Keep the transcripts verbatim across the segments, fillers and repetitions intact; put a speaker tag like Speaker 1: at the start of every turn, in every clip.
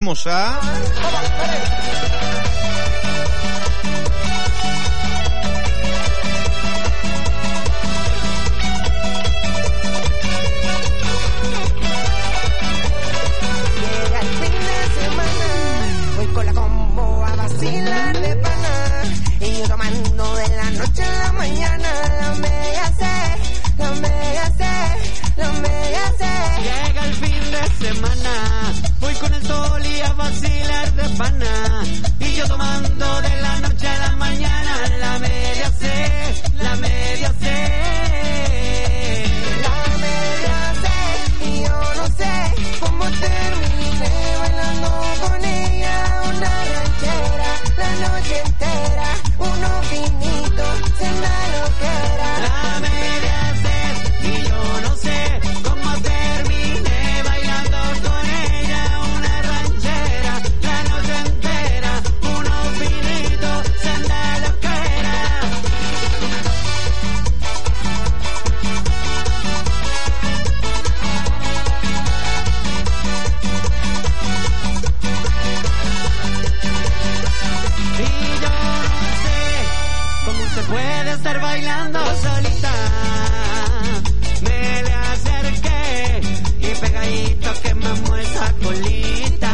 Speaker 1: Vamos a...
Speaker 2: Llega el fin de semana, voy con la combo a vacilar de pana. Y yo tomando de la noche a la mañana. La media C, la media C, la media C.
Speaker 3: Llega el fin de semana, voy con el sol y a vacilar de pana. Y yo tomando de la noche a la mañana. La media C, la media C.
Speaker 2: La media C, y yo no sé cómo terminé bailando con ella. Una ranchera, la noche entera, unos vinitos, cena loquera.
Speaker 3: La media C, y yo no sé cómo terminé bailando con ella. Una ranchera, la noche entera, unos vinitos, cena loquera. Y yo no sé cómo se puede estar bailando solita. Me le acerqué y pegadito quemamos esa colita.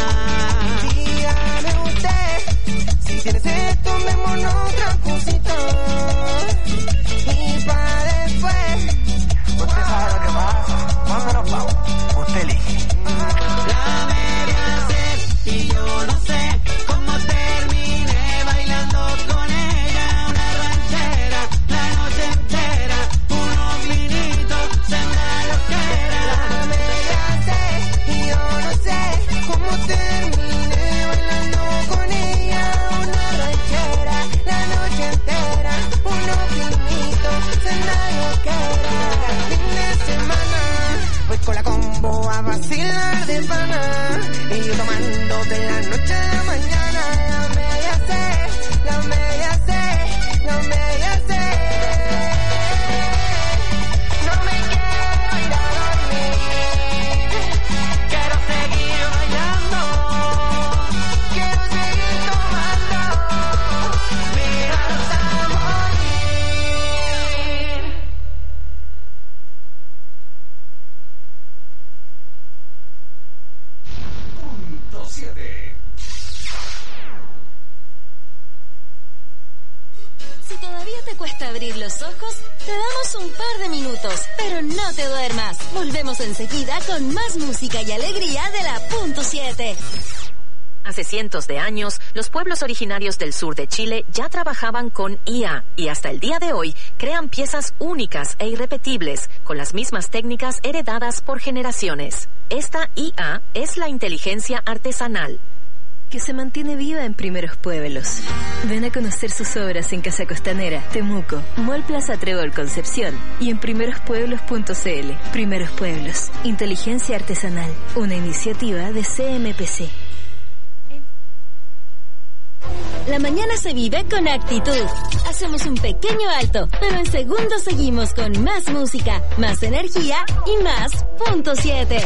Speaker 2: Dígame usted, si tienes esto, tomémonos otra cosita. Y pa' después,
Speaker 4: Usted sabe lo que pasa. ¿Cuándo nos vamos? Usted elige.
Speaker 3: La media C, y yo no sé cómo terminé bailando con ella. Una ranchera, la noche entera, unos vinitos, senda loquera.
Speaker 2: la media C, y yo no sé cómo terminé bailando con ella. Una ranchera, la noche entera, unos vinitos, cena loquera. El fin de semana, voy con la combo a vacilar de pana. Y yo tomando de la noche a la mañana. La media C, la media C, la media C. No me quiero ir a dormir,
Speaker 3: Quiero seguir bailando,
Speaker 2: quiero seguir tomando,
Speaker 3: mira,
Speaker 2: hasta morir.
Speaker 5: Si todavía te cuesta abrir los ojos, te damos un par de minutos, pero no te duermas. Volvemos enseguida con más música y alegría de la punto siete.
Speaker 6: Hace cientos de años, los pueblos originarios del sur de Chile ya trabajaban con I A y hasta el día de hoy crean piezas únicas e irrepetibles con las mismas técnicas heredadas por generaciones. Esta I A es la inteligencia artesanal,
Speaker 7: que se mantiene viva en primeros pueblos. Ven a conocer sus obras en Casa Costanera, Temuco, Mall Plaza Trébol Concepción y en primerospueblos punto c l. Primeros Pueblos, inteligencia artesanal, una iniciativa de C M P C.
Speaker 5: La mañana se vive con actitud. Hacemos un pequeño alto, pero en segundos seguimos con más música, más energía y más punto siete.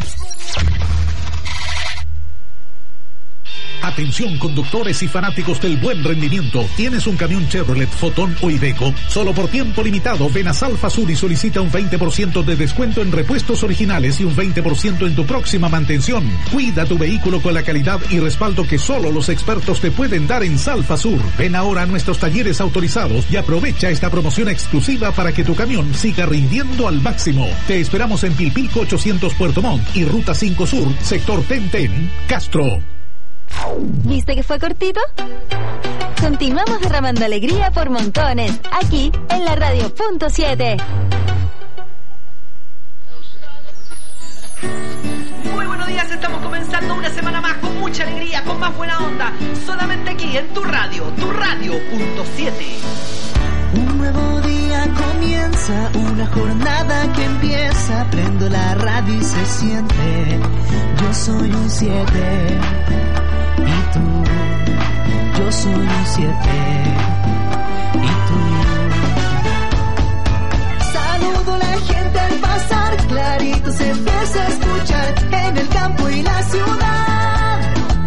Speaker 8: Atención conductores y fanáticos del buen rendimiento. ¿Tienes un camión Chevrolet, Fotón o Iveco? Solo por tiempo limitado ven a Salfa Sur y solicita un veinte por ciento de descuento en repuestos originales y un veinte por ciento en tu próxima mantención. Cuida tu vehículo con la calidad y respaldo que solo los expertos te pueden dar en Salfa Sur. Ven ahora a nuestros talleres autorizados y aprovecha esta promoción exclusiva para que tu camión siga rindiendo al máximo. Te esperamos en Pilpilco ochocientos Puerto Montt y Ruta cinco Sur, sector Tenten, Castro.
Speaker 5: ¿Viste que fue cortito? Continuamos derramando alegría por montones, aquí en la radio punto siete.
Speaker 9: Muy buenos días, estamos comenzando una semana más con mucha alegría, con más buena onda, solamente aquí en tu radio, tu radio punto siete.
Speaker 10: Un nuevo día comienza, una jornada que empieza, prendo la radio y se siente, yo soy un siete, y tú, yo soy un siete, y tú. Saludo a la gente al pasar, clarito se empieza a escuchar, en el campo y la ciudad,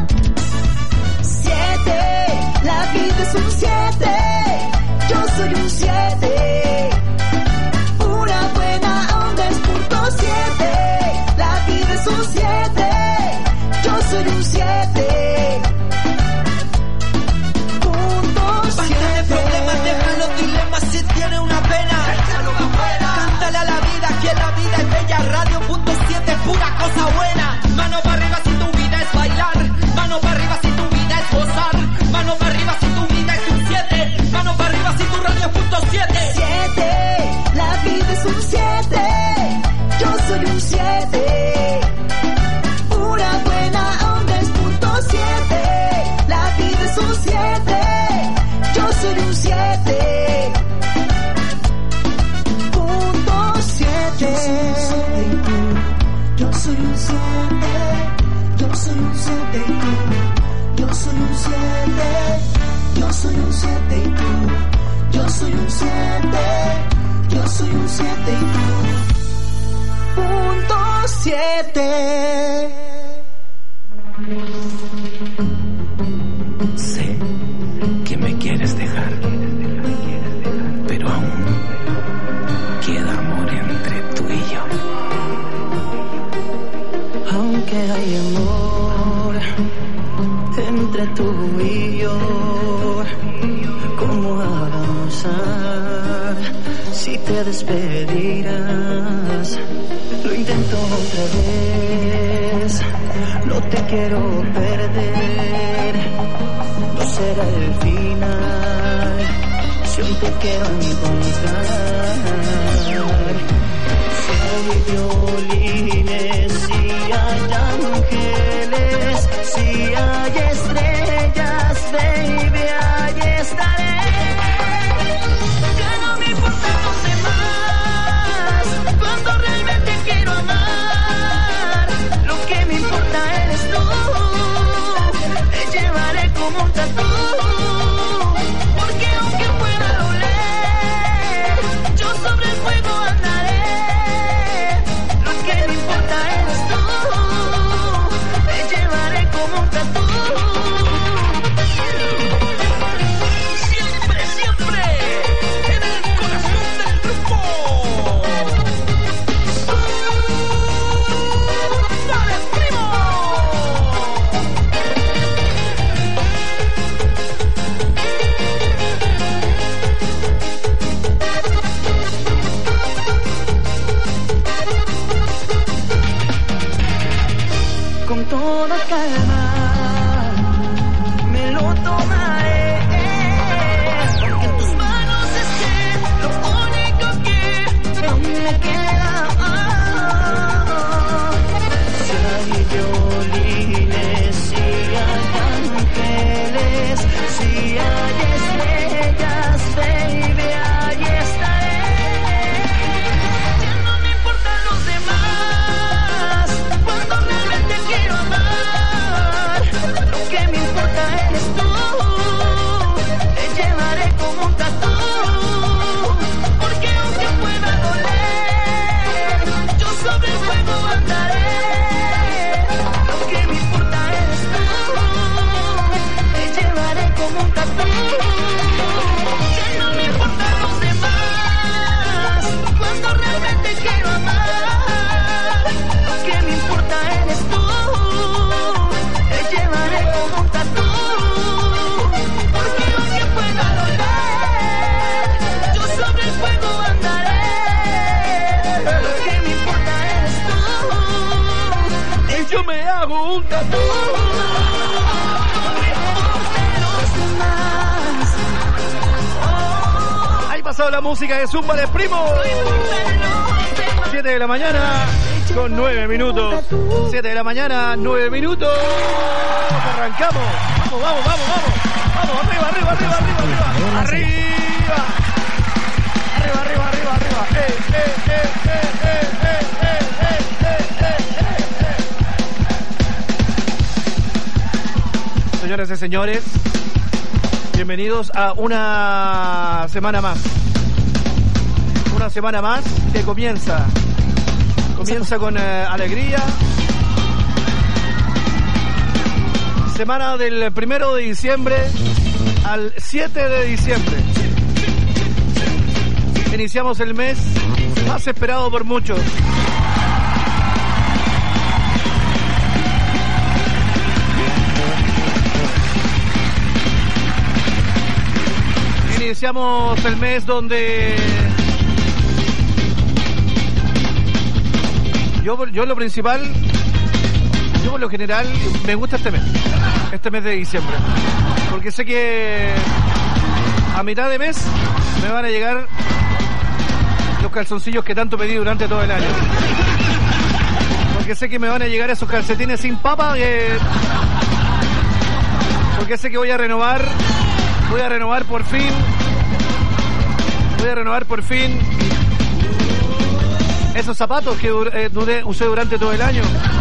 Speaker 10: soy un siete punto siete.
Speaker 3: Basta de problemas, deja los dilemas. Si tiene una pena, échalo pa' afuera. Cántale a la vida, que la vida es bella. Radio punto siete, pura cosa buena. Mano para arriba si tu vida es bailar. Mano para arriba si tu vida es gozar. Mano para arriba si tu vida es un siete. Mano para arriba si tu radio es punto siete.
Speaker 10: siete, la vida es un siete. Yo soy un siete. Pura buena onda es punto siete. La vida es un siete. Yo soy un siete. Punto siete. Yo soy un siete. Yo soy un siete y tú. Yo soy un siete. Yo soy un siete y tú. Yo soy un siete. Yo soy un siete y tú. Punto siete.
Speaker 1: Sé que me quieres dejar, pero aún queda amor entre tú y yo.
Speaker 10: Aunque hay amor entre tú y yo, ¿cómo avanzar si te despedirás? Lo intento otra vez, no te quiero perder, no será el final, si aún te quiero encontrar. Si hay violines, si hay ángeles, si hay estrellas, baby, ahí estaré. Ya no me importan los demás, cuando realmente quiero amar. Lo que me importa eres tú, te llevaré como un tatu. Porque aunque pueda doler, yo sobre el fuego andaré. Lo que me importa eres tú, te llevaré como un tatu. Siempre, siempre en el corazón del grupo. ¡Dale, primo! Con toda calma me lo tomaré, porque en tus manos esté lo único que aún me queda. Si hay violines, si hay ángeles, si hay estrellas, baby, ahí estaré. Ya no me importan los demás, cuando realmente quiero amar. Lo que me importa eres tú, te llevaré como un tatu. Porque aunque pueda doler, yo sobre el fuego andaré. Lo que me importa eres tú, te llevaré como un tatu. Ya no me importan los demás, cuando realmente quiero amar. Lo que me importa eres tú, te llevaré como un tatu. Porque aunque pueda doler, yo sobre el fuego andaré. Lo que me importa eres tú,
Speaker 9: Y yo me hago un tatu.
Speaker 10: no me importan los demás.
Speaker 9: Ahí pasado la música de Zumba de Primo. siete de la mañana con nueve minutos. siete de la mañana, nueve minutos. Arrancamos. Vamos, vamos, vamos, vamos. Vamos, arriba, arriba, arriba, arriba, arriba. Arriba. Arriba, arriba, arriba, arriba. Eh, eh, eh, eh, eh, eh, eh, eh, eh, eh, eh. Señoras y señores, bienvenidos a una semana más. Una semana más que comienza. Comienza con eh, alegría. Semana del primero de diciembre al siete de diciembre. Iniciamos el mes más esperado por muchos. iniciamos el mes donde yo, yo lo principal, yo por lo general me gusta este mes, este mes de diciembre, porque sé que a mitad de mes me van a llegar los calzoncillos que tanto pedí durante todo el año. Porque sé que me van a llegar esos calcetines sin papa, eh, porque sé que voy a renovar, voy a renovar por fin, voy a renovar por fin esos zapatos que eh, duré, usé durante todo el año.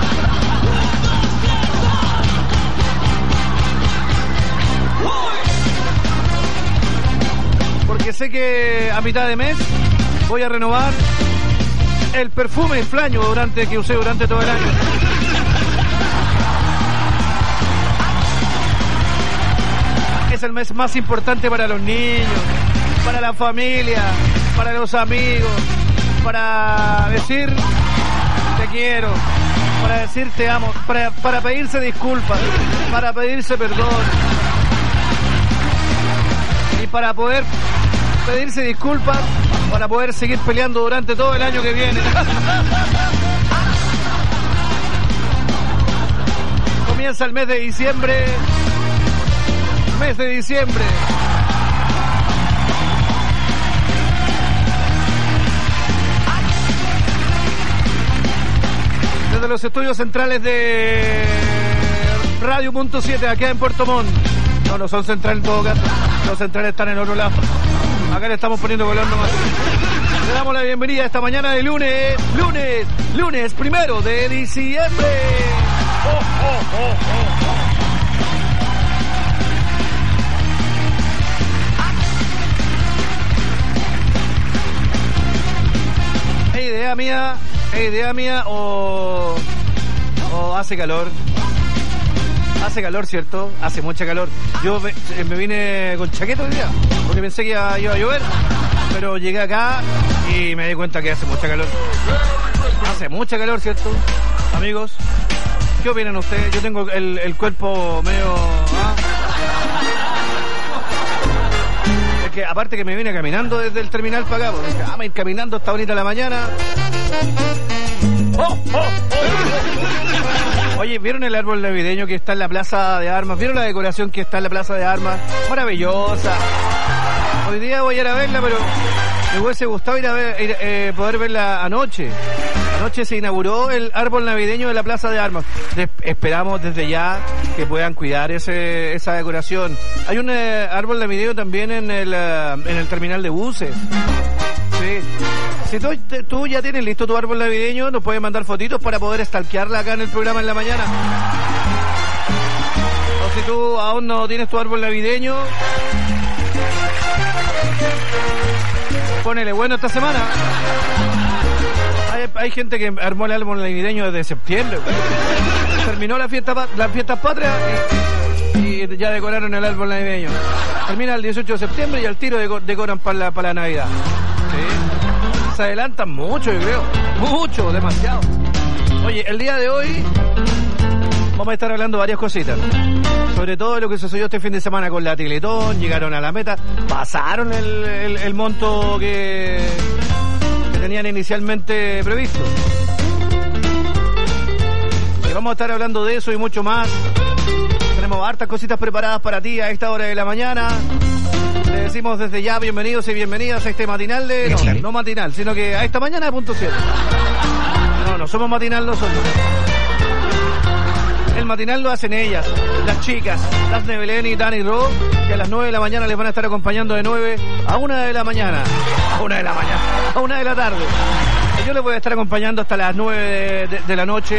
Speaker 9: Porque sé que a mitad de mes voy a renovar el perfume flaño durante que usé durante todo el año. Es el mes más importante para los niños, para la familia, para los amigos, para decir te quiero, para decir te amo, para, para pedirse disculpas, para pedirse perdón y para poder pedirse disculpas, para poder seguir peleando durante todo el año que viene. Comienza el mes de diciembre. Mes de diciembre. Desde los estudios centrales de Radio Punto siete, acá en Puerto Montt. No, no son centrales en todo caso. Los centrales están en otro lado. Acá le estamos poniendo color nomás. Le damos la bienvenida esta mañana de lunes, lunes, lunes primero de diciembre. Oh, oh, oh, oh, oh. ¿Es idea mía? ¿Es idea mía o, o hace calor? Hace calor, ¿cierto? Hace mucha calor. Yo me, me vine con chaqueta hoy día, porque pensé que iba, iba a llover, pero llegué acá y me di cuenta que hace mucha calor. Hace mucha calor, ¿cierto? Amigos, ¿qué opinan ustedes? Yo tengo el, el cuerpo medio... ¿ah? Es que aparte que me vine caminando desde el terminal para acá, porque ah, me ir caminando hasta bonita la mañana. ¡Oh, oh, oh! Oye, ¿vieron el árbol navideño que está en la Plaza de Armas? ¿Vieron la decoración que está en la Plaza de Armas? Maravillosa. Hoy día voy a ir a verla, pero me hubiese gustado ir a ver, ir, eh, poder verla anoche. Anoche se inauguró el árbol navideño de la Plaza de Armas. De, esperamos desde ya que puedan cuidar ese, esa decoración. Hay un eh, árbol navideño también en el, uh, en el terminal de buses. Sí. Si tú, te, tú ya tienes listo tu árbol navideño, nos puedes mandar fotitos para poder stalkearla acá en el programa en la mañana. O si tú aún no tienes tu árbol navideño, ponele bueno esta semana. Hay, hay gente que armó el árbol navideño desde septiembre. Terminó la fiesta, las fiestas patrias y, y ya decoraron el árbol navideño. Termina el dieciocho de septiembre y al tiro decoran para la, para la Navidad. Sí. Se adelantan mucho, yo creo. Mucho, demasiado. Oye, el día de hoy vamos a estar hablando varias cositas. Sobre todo lo que sucedió este fin de semana con la Teletón. Llegaron a la meta. Pasaron el, el, el monto que, que tenían inicialmente previsto. Y vamos a estar hablando de eso y mucho más. Tenemos hartas cositas preparadas para ti a esta hora de la mañana. Le decimos desde ya bienvenidos y bienvenidas a este matinal de... No, no matinal, sino que a esta mañana de Punto siete. No, no somos matinal nosotros. El matinal lo hacen ellas, las chicas, las de Belén y Dani Ro, que a las nueve de la mañana les van a estar acompañando de nueve a una de la mañana. A una de la mañana, a una de la tarde. Y yo les voy a estar acompañando hasta las nueve de, de, de la noche.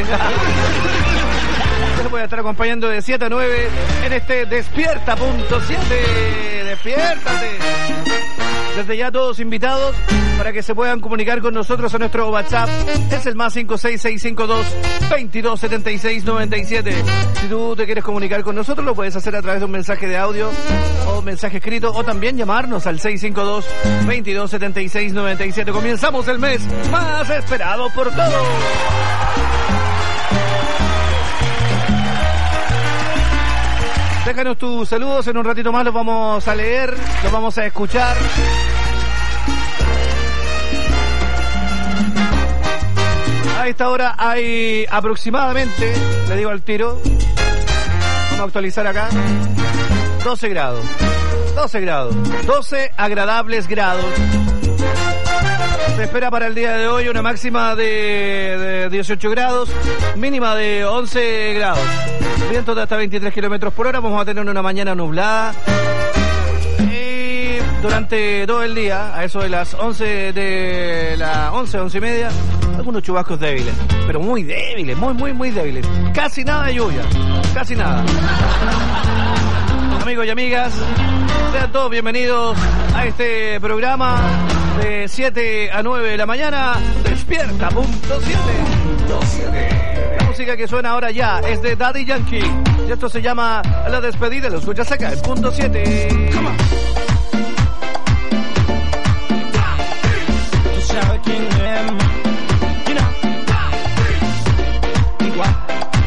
Speaker 9: Yo les voy a estar acompañando de siete a nueve en este Despierta Punto siete. Despiértate. Desde ya todos invitados para que se puedan comunicar con nosotros a nuestro WhatsApp. Es el más cinco seis seis cinco dos, veintidós setenta y seis noventa y siete. Si tú te quieres comunicar con nosotros, lo puedes hacer a través de un mensaje de audio o un mensaje escrito, o también llamarnos al seis cinco dos, veintidós setenta y seis noventa y siete. Comenzamos el mes más esperado por todos. Déjanos tus saludos, en un ratito más los vamos a leer, los vamos a escuchar. A esta hora hay aproximadamente, le digo al tiro, vamos a actualizar acá, doce grados. doce grados. doce agradables grados. Se espera para el día de hoy una máxima de, de dieciocho grados, mínima de once grados. Vientos de hasta veintitrés kilómetros por hora. Vamos a tener una mañana nublada. Y durante todo el día, a eso de las once, de las once, once y media, algunos chubascos débiles. Pero muy débiles, muy, muy, muy débiles. Casi nada de lluvia. Casi nada. Amigos y amigas, sean todos bienvenidos a este programa de siete a nueve de la mañana. Despierta, punto siete. La música que suena ahora ya es de Daddy Yankee. Y esto se llama La Despedida. Lo escuchas acá, es punto siete.
Speaker 3: Tú sabes quién es, you know. Igual.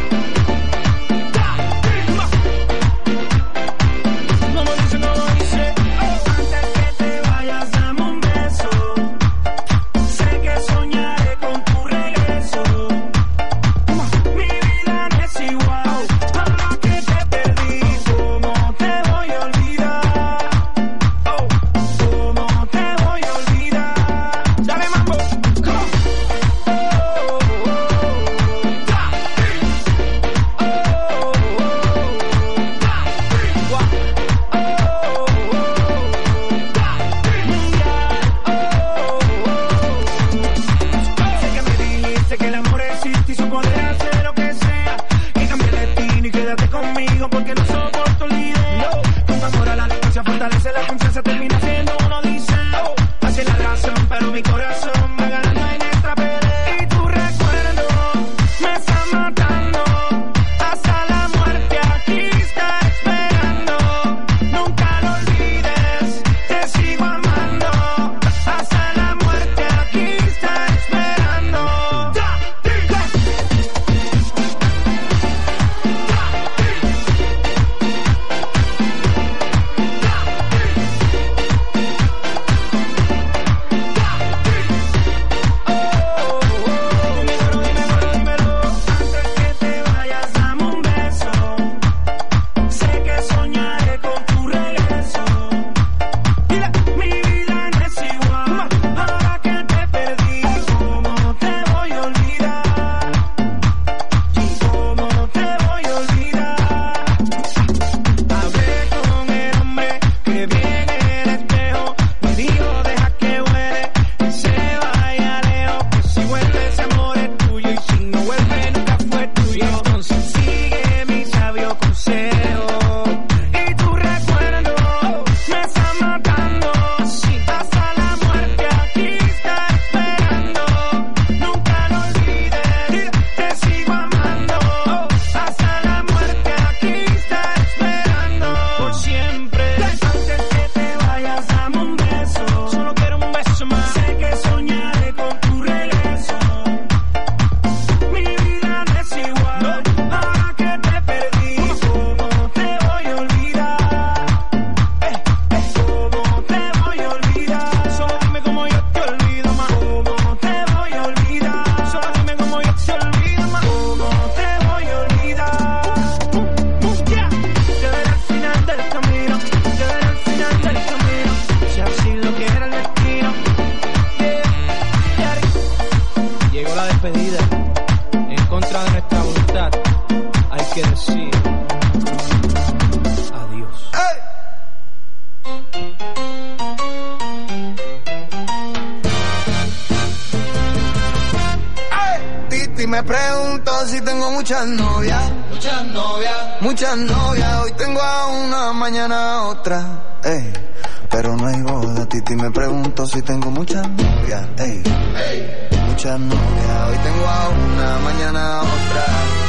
Speaker 11: Muchas novias, muchas novias, muchas novias. Hoy tengo a una, mañana a otra. Ey, pero no hay boda, Titi. Me pregunto si tengo muchas novias. Ey, ey, muchas novias. Hoy tengo a una, mañana a otra.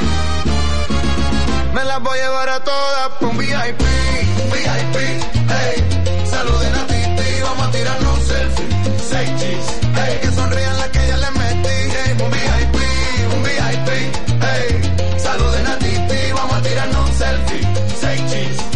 Speaker 11: Me las voy a llevar a todas por un V I P, V I P. Ey, saluden a Titi, vamos a tirarnos un selfie. Seis cheese, ey, que sonrían las que ya les metí. Ey, un V I P, un V I P. Ey, saluden a Titi, vamos a tirarnos un selfie. Seis cheese.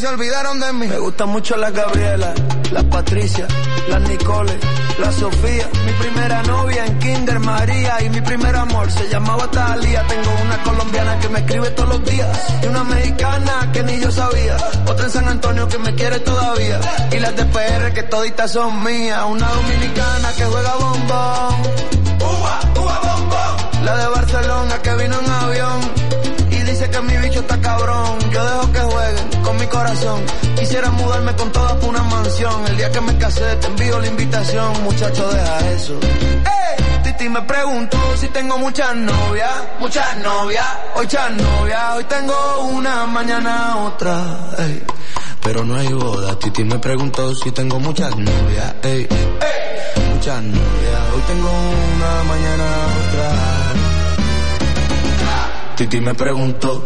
Speaker 11: se olvidaron de mí. Me gustan mucho las Gabriela, las Patricia, las Nicole, la Sofía. Mi primera novia en Kinder María y mi primer amor se llamaba Talía. Tengo una colombiana que me escribe todos los días y una mexicana que ni yo sabía. Otra en San Antonio que me quiere todavía y las de P R que toditas son mías. Una dominicana que juega bombón, uva, uva bombón. La de Barcelona que vino en avión y dice que mi bicho está cabrón. Yo dejo que jueguen con mi corazón. Quisiera mudarme con todas por una mansión. El día que me casé te envío la invitación. Muchacho, deja eso. ¡Ey! Titi me preguntó si tengo muchas novias. Muchas novias. Hoy muchas novias. Hoy tengo una, mañana otra. Ey. Pero no hay boda. Titi me preguntó si tengo muchas novias. Ey. Ey. Muchas novias. Hoy tengo una, mañana otra. Titi me preguntó.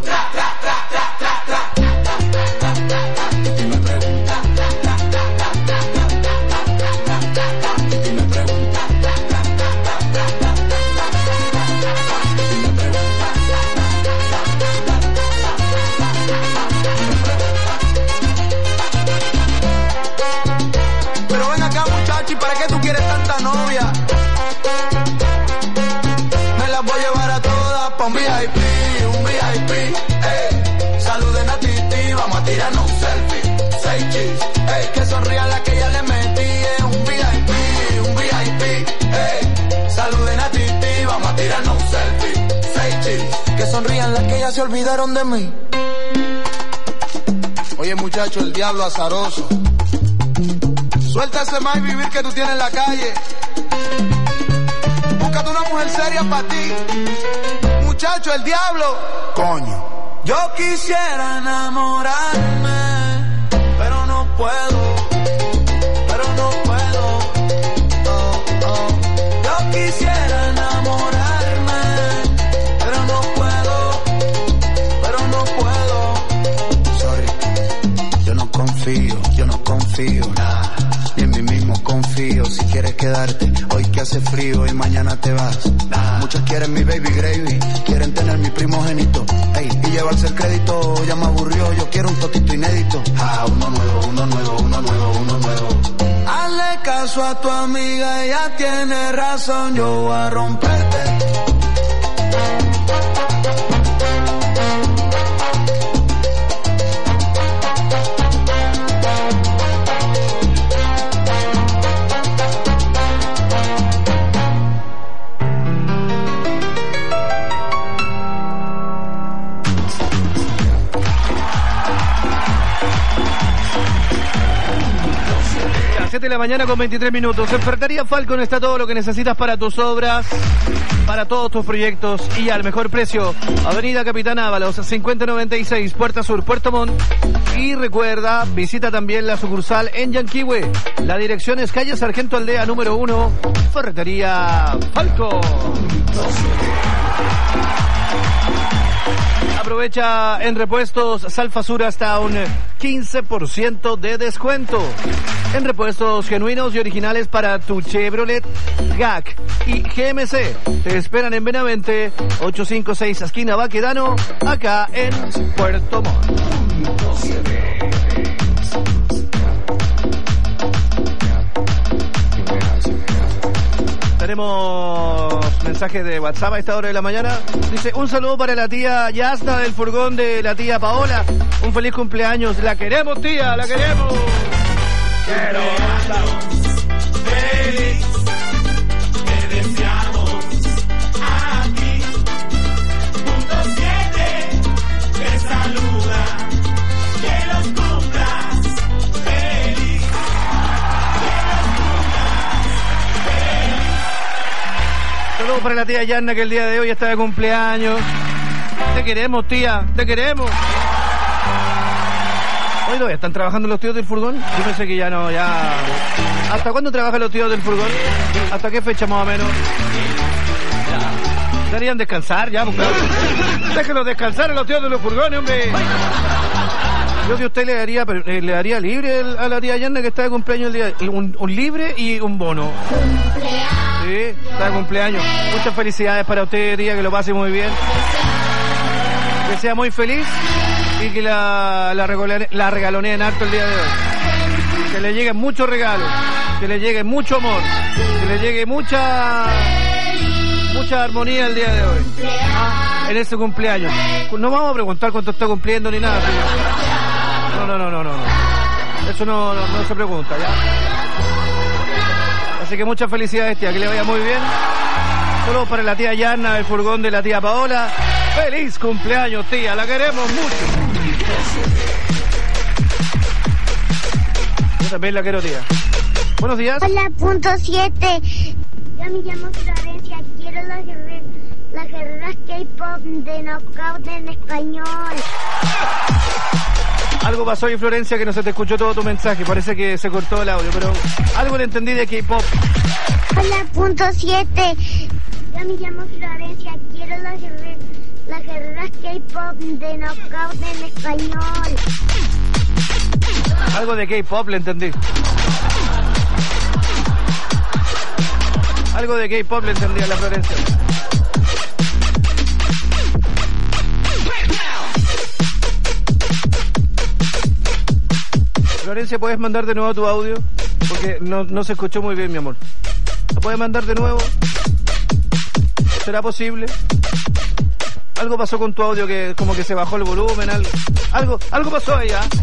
Speaker 11: Pero ven acá, muchachi, ¿para qué tú quieres tanta novia? Me las voy a llevar a todas pa' un V I P. Tirarnos un selfie, seis chis, ey, que sonrían las que ya le metí, es un V I P, un V I P, ey, saluden a Titi, vamos a tirarnos un selfie, seis chis, que sonrían las que ya se olvidaron de mí. Oye muchacho, el diablo azaroso, suelta ese más y vivir que tú tienes en la calle, búscate una mujer seria para ti, muchacho, el diablo, coño. Yo quisiera enamorarme, pero no puedo, pero no puedo. Oh, oh. Yo quisiera enamorarme, pero no puedo, pero no puedo. Sorry, yo no confío, yo no confío, nah, ni en mí mismo confío. Si quieres quedarte, hoy que hace frío y mañana te vas. Nah. Muchos quieren mi baby gravy, quieren tener mi primogénito. Ey, y llevarse el crédito, ya me aburrió, yo quiero un totito inédito. Ah, uno nuevo, uno nuevo, uno nuevo, uno nuevo. Hazle caso a tu amiga, ella tiene razón, yo voy a romperte.
Speaker 9: siete de la mañana con veintitrés minutos. En Ferretería Falcon está todo lo que necesitas para tus obras, para todos tus proyectos y al mejor precio. Avenida Capitán Ábalos, cincuenta noventa y seis, Puerta Sur, Puerto Montt. Y recuerda, visita también la sucursal en Yanquihue. La dirección es calle Sargento Aldea número uno, Ferretería Falcon. Aprovecha en repuestos Salfasur hasta un quince por ciento de descuento. En repuestos genuinos y originales para tu Chevrolet, G A C y G M C. Te esperan en Benavente, ochocientos cincuenta y seis, esquina Baquedano, acá en Puerto Montt. Tenemos mensaje de WhatsApp a esta hora de la mañana. Dice, un saludo para la tía Yasna del furgón de la tía Paola. Un feliz cumpleaños. La queremos, tía, la queremos. Quiero
Speaker 12: feliz. Te deseamos aquí. Punto siete. Te saluda. Que los cumplas feliz.
Speaker 9: Saludos para la tía Yanna que el día de hoy está de cumpleaños. Te queremos, tía, te queremos. Hoy todavía están trabajando los tíos del furgón. Yo pensé que ya no, ya. ¿Hasta cuándo trabajan los tíos del furgón? ¿Hasta qué fecha más o menos? Deberían descansar ya, porque déjenlos descansar a los tíos de los furgones, hombre. Yo que usted le daría, le daría libre a la tía Yanna que está de cumpleaños el día, un, un libre y un bono. Sí, está de cumpleaños. Muchas felicidades para usted, tía, que lo pase muy bien. Que sea muy feliz y que la, la, regalone, la regaloneen harto el día de hoy. Que le lleguen muchos regalos, que le llegue mucho amor, que le llegue mucha mucha armonía el día de hoy. Ah, en ese cumpleaños. No vamos a preguntar cuánto está cumpliendo ni nada. ¿Sí? No, no, no, no, no. Eso no, no, no se pregunta, ¿ya? Así que muchas felicidades, tía, que le vaya muy bien. Solo para la tía Yana, el furgón de la tía Paola. ¡Feliz cumpleaños, tía! ¡La queremos mucho! Yo también la quiero, tía. Buenos días.
Speaker 13: Hola, punto siete. Yo me llamo Florencia. Quiero las guerreras, las guerreras K-pop de Knockout en español.
Speaker 9: Algo pasó ahí, Florencia, que no se te escuchó todo tu mensaje. Parece que se cortó el audio, pero algo le entendí de K-pop.
Speaker 13: Hola, punto siete. Yo me llamo Florencia. Quiero las guerreras, las guerreras K-pop de Knockout en español.
Speaker 9: Algo de K-pop le entendí. Algo de K-pop le entendí a la Florencia. Florencia, ¿puedes mandar de nuevo tu audio? Porque no, no se escuchó muy bien, mi amor. ¿Lo puedes mandar de nuevo? ¿Será posible? Algo pasó con tu audio, que como que se bajó el volumen, algo. Algo, algo pasó ahí, ¿ah?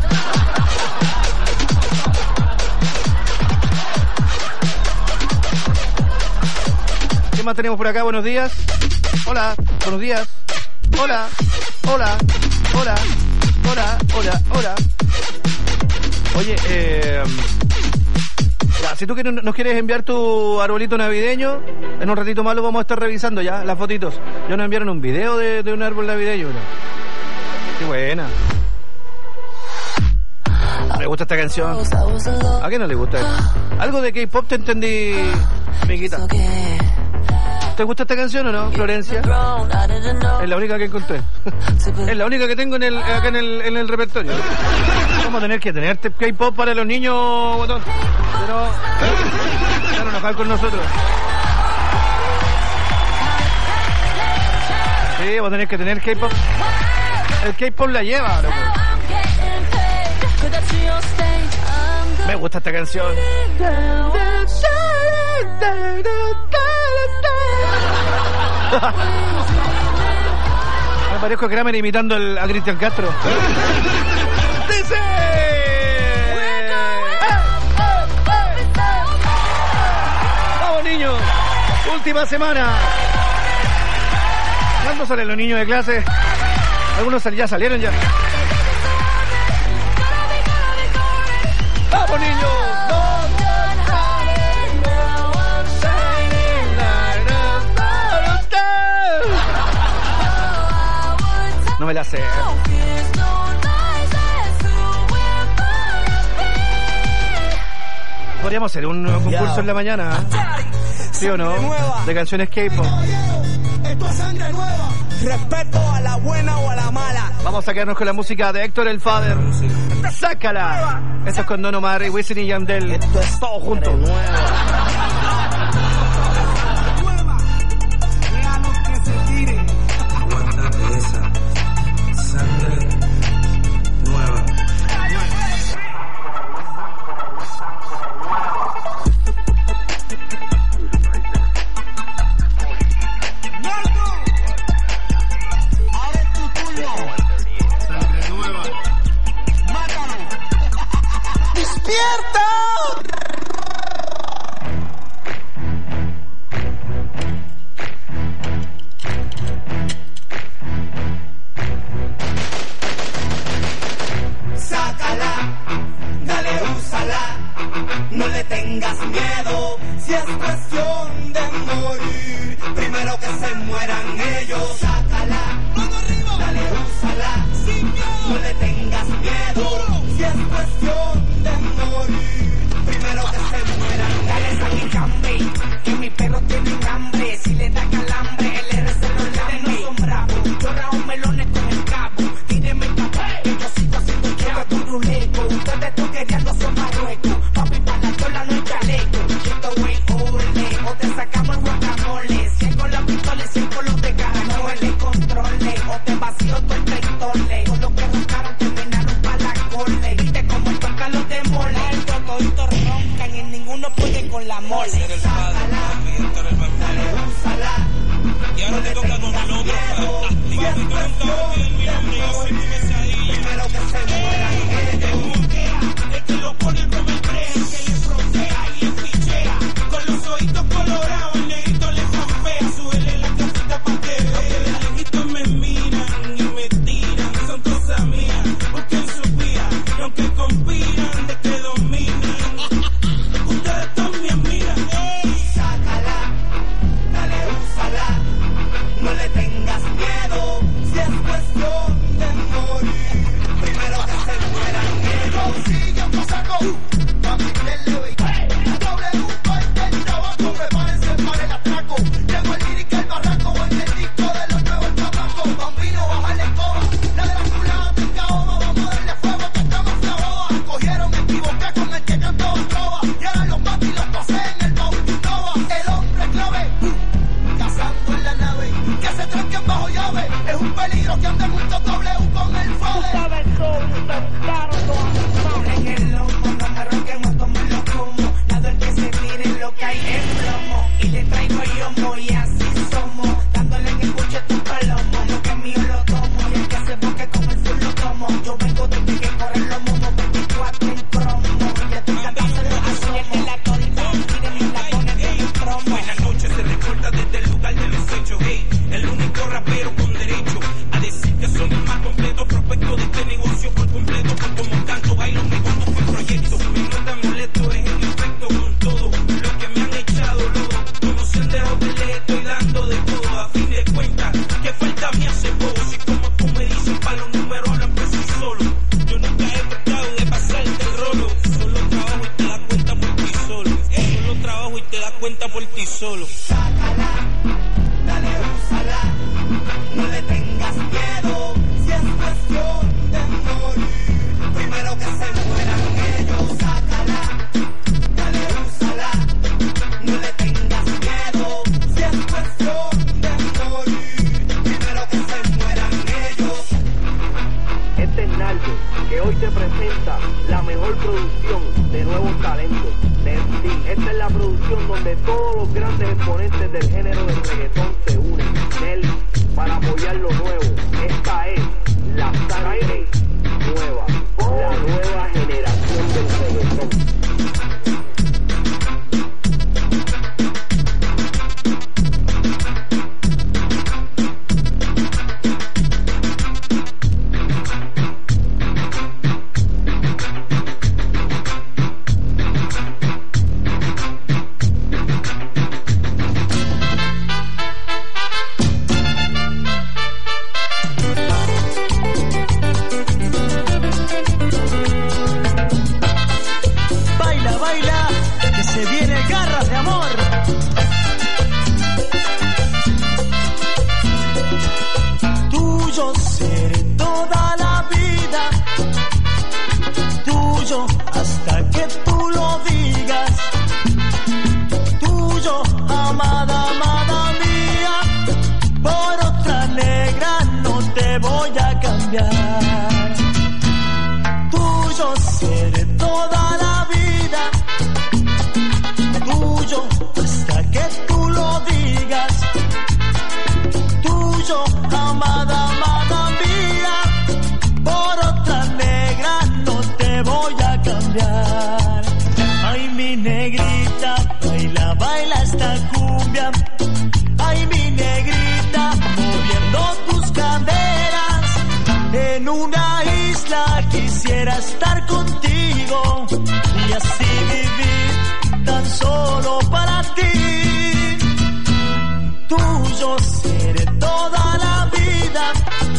Speaker 9: ¿Qué más tenemos por acá? Buenos días. Hola, buenos días. Hola, hola, hola, hola, hola, hola. Oye, eh... ya, si tú quieres, nos quieres enviar tu arbolito navideño, en un ratito más lo vamos a estar revisando ya, las fotitos. Ya nos enviaron un video de, de un árbol navideño, ¿no? Qué buena. Me gusta esta canción. ¿A qué no le gusta? Algo de K-pop te entendí, amiguita. ¿Te gusta esta canción o no, Florencia? Es la única que encontré. Es la única que tengo en el, acá en el, en el repertorio. Vamos a tener que tener K-pop para los niños, botón. Pero ya no enojar con nosotros. Sí, vamos a tener que tener K-pop. El K-pop la lleva, loco. Me gusta esta canción. Me parezco a Kramer imitando el, a Cristian Castro. ¡Dice! ¡Vamos, niños! Última semana. ¿Cuándo salen los niños de clase? Algunos ya salieron ya. ¡Vamos, niños! No me la sé. Podríamos hacer un concurso en la mañana, ¿sí o no? De canciones K-pop.
Speaker 14: Esto es sangre nueva. Respeto a la buena o a la mala.
Speaker 9: Vamos a quedarnos con la música de Héctor el Father. ¡Sácala! Esto es con Don Omar y Wisin y Yandel. Esto es todo junto.
Speaker 15: Mami, denle ve. W parte el trabajo, prepárense para el atraco. Llegó el lírica, el barranco, en el disco de los nuevos chamacos. Bambino, bájale coba. La de la culada te caoba, vamos a darle fuego que estamos clavados. Cogieron, me equivoqué con el que cantó trova. Y ahora los mato y los pasé en el baúl Nova. El hombre clave, cazando en la nave. Que se tranquen bajo llave. Es un peligro que ande junto W con el Fade.
Speaker 14: sabes todo, en el lomo, no me roquemos, tómenlo como. Nada el que se tire lo que hay es plomo. Y le traigo yomo y así somos. Dándole en el coche tu palomo. Lo que es mío lo tomo. Y el que se boque con el full lo tomo. Yo vengo de que corre los momos veinticuatro en promo. Y ya te cantaste lo asomo. De la colpa, mírenme la ponen de mi promo.
Speaker 12: Buenas noches, se reporta desde el lugar de los hechos. Hey, el único rapero con derecho a decir que soy el más completo prospecto de este negocio por completo. Por como canto, bailo, me conduzco el proyecto. Mi nota molesto es en efecto con todo lo que me han echado lodo. Como se han dejado de leer, estoy dando de todo. A fin de cuentas, que falta me hace poco. Si como tú me dices, para los números hablan por sí solo. Yo nunca he tratado de pasarte el rolo. Solo trabajo y te das cuenta por ti solo. Solo trabajo y te das cuenta por ti solo.
Speaker 14: Sácala, dale, úsala, no le tengas miedo, si es cuestión de morir, primero que se mueran ellos. Sácala, dale, úsala, no le tengas miedo, si es cuestión de morir, primero que se mueran ellos.
Speaker 16: Este es Naldo, que hoy te presenta la mejor producción de nuevos talentos de M C. Esta es la producción donde todos los grandes exponentes del género del reggaetón se unen, Nelly, para apoyar lo nuevo. Esta es la sangre nueva, la nueva generación del reggaetón.
Speaker 10: Tuyo seré toda la vida, tuyo hasta que tú lo digas. Tuyo, amada, amada mía, por otra negra no te voy a cambiar. Ay, mi negrita, baila, baila esta cumbia. Ay, mi negrita, moviendo tus caderas. En una isla quisiera estar contigo y así vivir tan solo para ti. Tuyo seré toda la vida,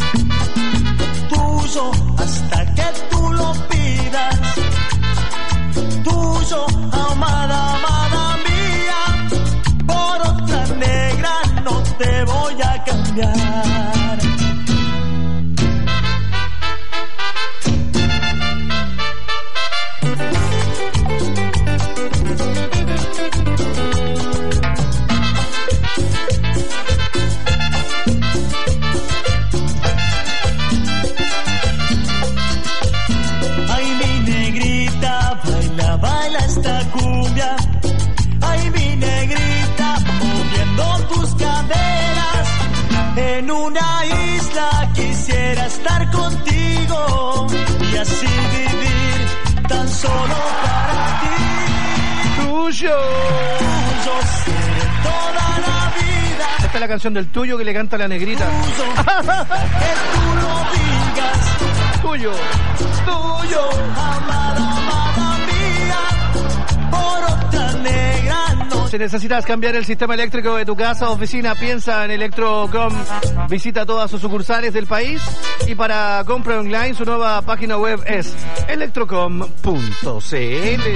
Speaker 10: tuyo hasta que tú lo pidas. Tuyo, amada, amada mía, por otra negra no te voy a cambiar. Ay, mi negrita, moviendo tus caderas. En una isla quisiera estar contigo y así vivir tan solo para ti.
Speaker 9: Tuyo.
Speaker 10: Tuyo seré toda la vida.
Speaker 9: Esta es la canción del Tuyo que le canta la negrita.
Speaker 10: Tuyo, que tú lo digas.
Speaker 9: Tuyo, tuyo,
Speaker 10: amada, amada mía. Por otra negra no
Speaker 9: Si necesitas cambiar el sistema eléctrico de tu casa o oficina, piensa en Electrocom. Visita todas sus sucursales del país y para compra online su nueva página web es electrocom punto c l.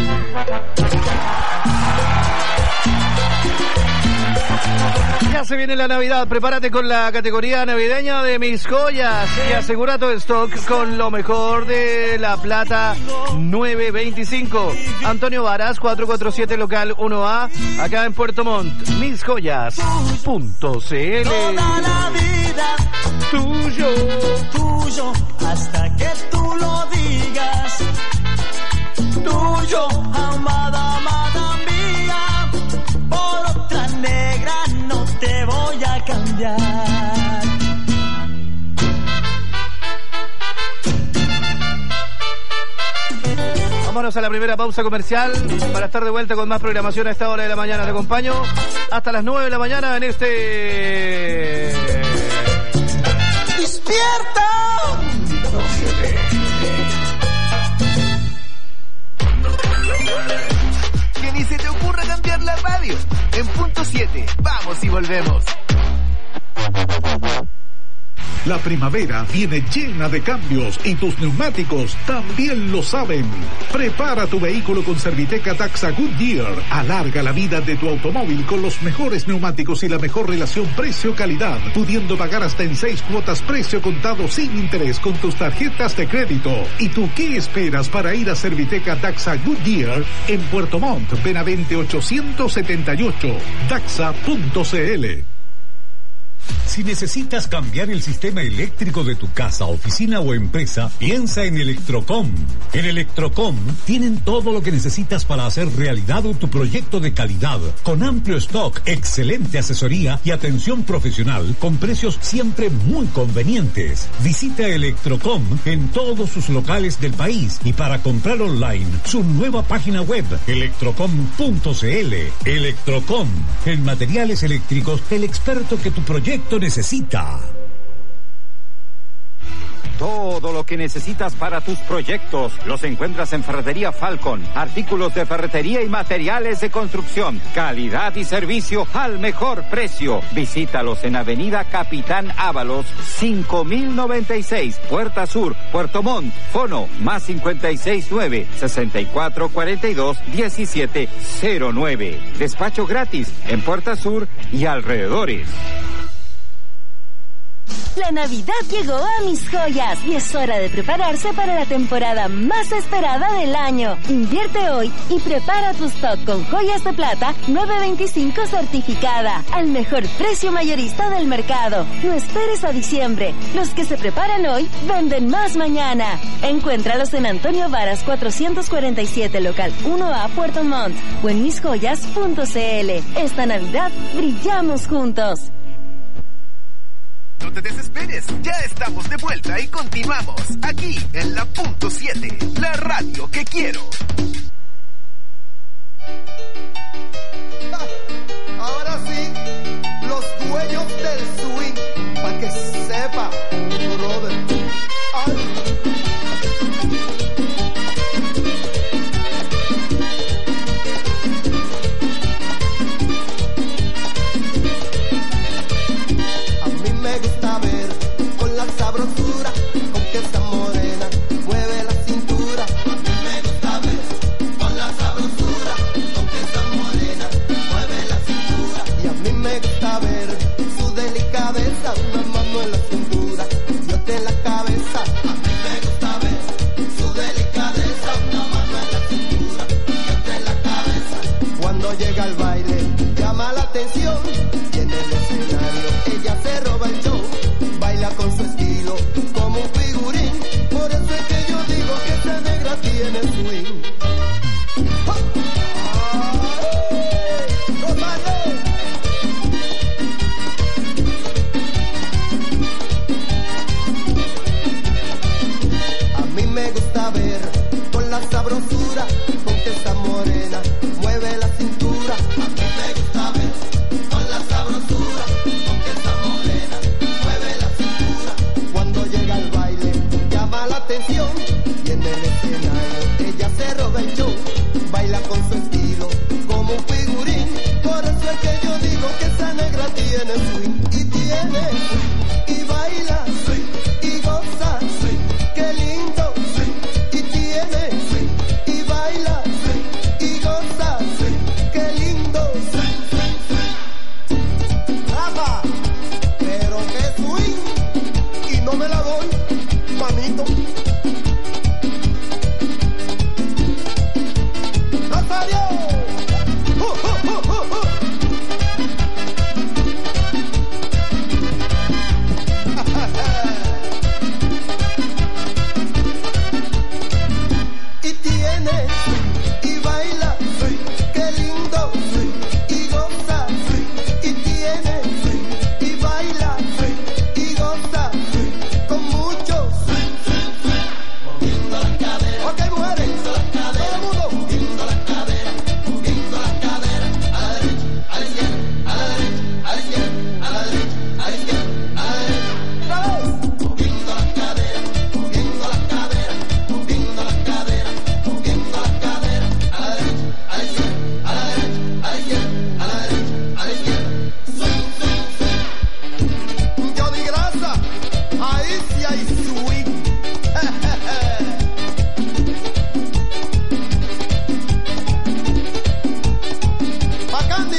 Speaker 9: Ya se viene la Navidad, prepárate con la categoría navideña de Mis Joyas y asegura tu stock con lo mejor de la plata nueve veinticinco. Antonio Varas, cuatrocientos cuarenta y siete, local uno A, acá en Puerto Montt. mis joyas punto c l.
Speaker 17: Toda la vida
Speaker 9: tuyo,
Speaker 17: tuyo, hasta que tú lo digas. Tuyo, amada, amada mía, por otra negra no te voy a cambiar.
Speaker 9: Vámonos a la primera pausa comercial para estar de vuelta con más programación a esta hora de la mañana. Te acompaño hasta las nueve de la mañana en este...
Speaker 17: ¡Despierta!
Speaker 18: Que ni se te ocurra cambiar la radio. En punto siete, vamos y volvemos.
Speaker 8: La primavera viene llena de cambios y tus neumáticos también lo saben. Prepara tu vehículo con Serviteca Taxa Goodyear. Alarga la vida de tu automóvil con los mejores neumáticos y la mejor relación precio-calidad, pudiendo pagar hasta en seis cuotas precio contado sin interés con tus tarjetas de crédito. ¿Y tú qué esperas para ir a Serviteca Taxa Goodyear en Puerto Montt, Benavente ochocientos setenta y ocho, taxa punto c l?
Speaker 19: Si necesitas cambiar el sistema eléctrico de tu casa, oficina o empresa, piensa en Electrocom. En Electrocom tienen todo lo que necesitas para hacer realidad tu proyecto de calidad, con amplio stock, excelente asesoría y atención profesional, con precios siempre muy convenientes. Visita Electrocom en todos sus locales del país y para comprar online, su nueva página web, electrocom punto c l. Electrocom, en materiales eléctricos, el experto que tu proyecto necesita.
Speaker 20: Todo lo que necesitas para tus proyectos los encuentras en Ferretería Falcon. Artículos de ferretería y materiales de construcción. Calidad y servicio al mejor precio. Visítalos en Avenida Capitán Ábalos, cinco mil noventa y seis, Puerta Sur, Puerto Montt. Fono más cincuenta y seis nueve, sesenta y cuatro cuarenta y dos, diecisiete cero nueve. Despacho gratis en Puerta Sur y alrededores.
Speaker 5: La Navidad llegó a Mis Joyas y es hora de prepararse para la temporada más esperada del año. Invierte hoy y prepara tu stock con joyas de plata nueve veinticinco certificada al mejor precio mayorista del mercado. No esperes a diciembre. Los que se preparan hoy venden más mañana. Encuéntralos en Antonio Varas cuatrocientos cuarenta y siete, local uno A, Puerto Montt o en mis joyas punto c l. Esta Navidad brillamos juntos.
Speaker 18: No te desesperes, ya estamos de vuelta y continuamos aquí en la punto siete, la radio que quiero.
Speaker 15: Ahora sí, los dueños del swing, para que sepa, brother. Ay. Me gusta ver con la sabrosura con que esa morena mueve la cintura. A mí me gusta ver con la sabrosura con que esa morena mueve la cintura. Y a mí me gusta ver su delicadeza, una mano en la cintura y otra en la cabeza. A mí me gusta ver su delicadeza, una mano en la cintura y otra en la cabeza. Cuando llega al baile llama la atención y en el escenario ella se roba el show, baila con su estilo como un figurín, por eso es que yo digo que esa negra tiene swing. A mí me gusta ver con la sabrosura con que esa morena mueve la cintura. A mí me gusta ver con la sabrosura con que esa morena mueve la cintura. Cuando llega al baile llama la atención y en el escenario ella se roba el show, baila con su estilo como un figurín. Por eso es que yo digo que esa negra tiene swing y tiene swing y baila swing y goza swing, qué lindo swing y tiene swing y baila swing y goza swing, qué lindo swing. Rafa, pero qué swing y no me la doy, manito. Rosario. Uh, uh, uh, uh, uh. Y tiene y baila, qué lindo, y goza, y tiene y baila, y goza, con mucho, moviendo las caderas. Ok, mujeres, todo el mundo, moviendo las caderas, moviendo las caderas, a la derecha, a la izquierda, a la derecha, a la izquierda, a la derecha, a la izquierda, a la derecha. Otra vez, moviendo las caderas, moviendo las caderas, moviendo las caderas, moviendo las caderas, a la derecha, a la izquierda, a la derecha, a la izquierda, a la derecha, a la izquierda. Swing, swing, swing. Johnny Grasa, ahí sí hay swing. Bacandi.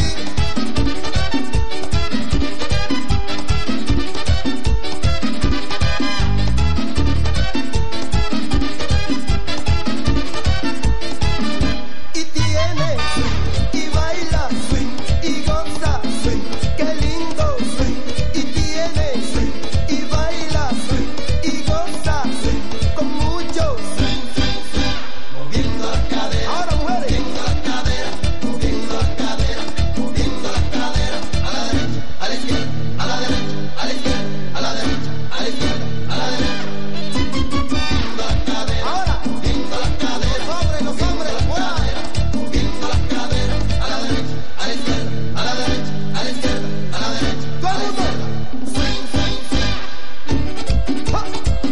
Speaker 15: Y tiene y baila y goza, qué lindo, y tiene y baila y goza con mucho, moviendo las caderas. Ahora mujeres, moviendo las caderas, moviendo las caderas, moviendo las caderas, a la derecha, a la izquierda, a la derecha, a la izquierda, a la derecha, a la izquierda, a la derecha. Moviendo las caderas. Ahora, moviendo las caderas. Los hombres, los hombres, fuera. Moviendo las caderas, a la derecha, a la izquierda, a la derecha, a la izquierda, a la derecha. Todo el mundo. Swing, swing, swing. ¡Ja!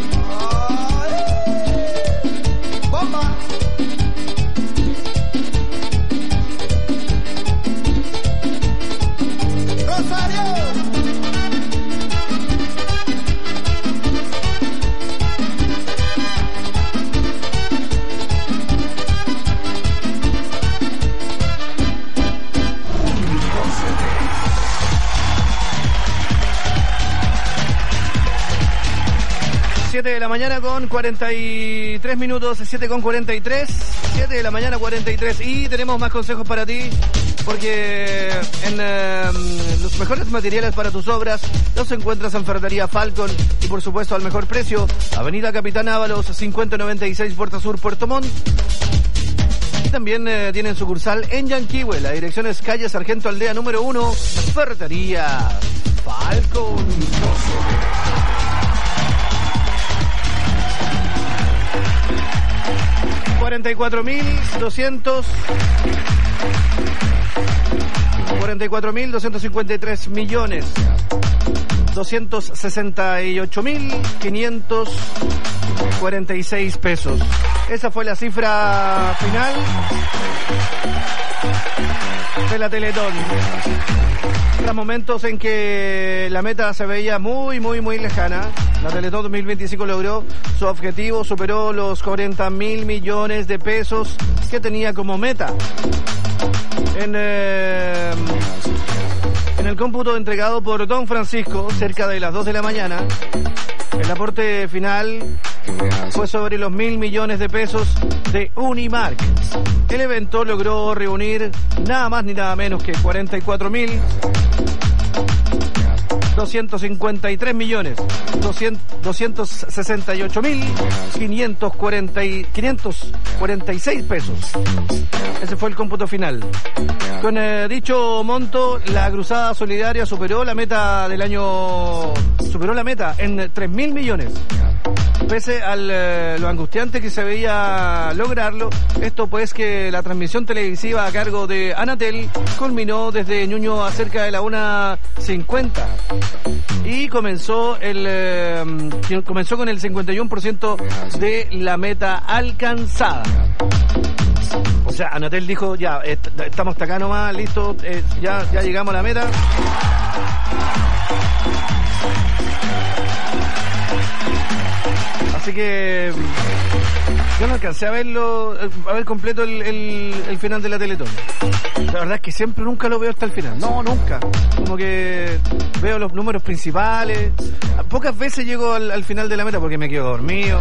Speaker 15: ¡Ay! ¡Bomba! ¡Rosario!
Speaker 9: siete de la mañana con cuarenta y tres minutos, siete con cuarenta y tres, siete de la mañana cuarenta y tres, y tenemos más consejos para ti, porque en eh, los mejores materiales para tus obras los encuentras en Ferretería Falcon, y por supuesto al mejor precio, Avenida Capitán Ábalos cincuenta noventa y seis, Puerta Sur, Puerto Montt. Y también eh, tienen sucursal en Yanquihue. La dirección es calle Sargento Aldea número uno, Ferretería Falcon. cuarenta y cuatro mil doscientos cuarenta y cuatro mil doscientos cincuenta y tres millones doscientos sesenta y ocho mil quinientos cuarenta y seis pesos. Esa fue la cifra final de la Teletón. Tras momentos en que la meta se veía muy, muy, muy lejana, la Teletón dos mil veinticinco logró su objetivo, superó los cuarenta mil millones de pesos que tenía como meta. En, eh, en el cómputo entregado por Don Francisco, cerca de las dos de la mañana, el aporte final fue sobre los mil millones de pesos de Unimark. El evento logró reunir nada más ni nada menos que cuarenta y cuatro mil doscientos cincuenta y tres millones doscientos sesenta y ocho mil quinientos cuarenta y seis pesos. Ese fue el cómputo final. Con eh, dicho monto, la cruzada solidaria superó la meta del año, superó la meta en tres mil millones. pese a eh, lo angustiante que se veía lograrlo, esto pues que la transmisión televisiva a cargo de Anatel culminó desde Ñuñoa a cerca de la una cincuenta y comenzó el eh, comenzó con el cincuenta y uno por ciento de la meta alcanzada. O sea, Anatel dijo, ya, est estamos hasta acá nomás, listo, eh, ya, ya llegamos a la meta. Así que yo no alcancé a verlo, a ver completo el, el, el final de la Teletón. La verdad es que siempre, nunca lo veo hasta el final. No, nunca. Como que veo los números principales. Pocas veces llego al, al final de la meta porque me quedo dormido.